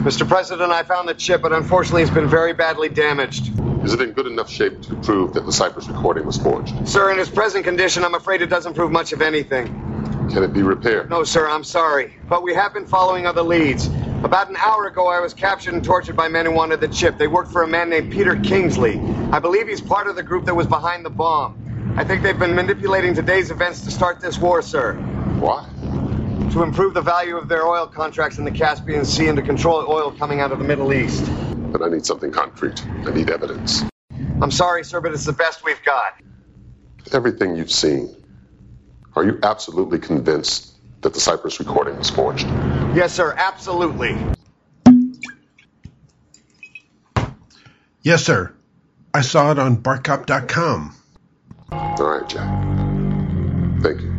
Mr. President, I found the chip, but unfortunately it's been very badly damaged. Is it in good enough shape to prove that the Cyprus recording was forged? Sir, in its present condition, I'm afraid it doesn't prove much of anything. Can it be repaired? No, sir, I'm sorry. But we have been following other leads. About an hour ago, I was captured and tortured by men who wanted the chip. They worked for a man named Peter Kingsley. I believe he's part of the group that was behind the bomb. I think they've been manipulating today's events to start this war, sir. Why? To improve the value of their oil contracts in the Caspian Sea and to control oil coming out of the Middle East. But I need something concrete. I need evidence. I'm sorry, sir, but it's the best we've got. Everything you've seen, are you absolutely convinced that the Cyprus recording was forged? Yes, sir, absolutely. Yes, sir. I saw it on barkcop.com. All right, Jack. Thank you.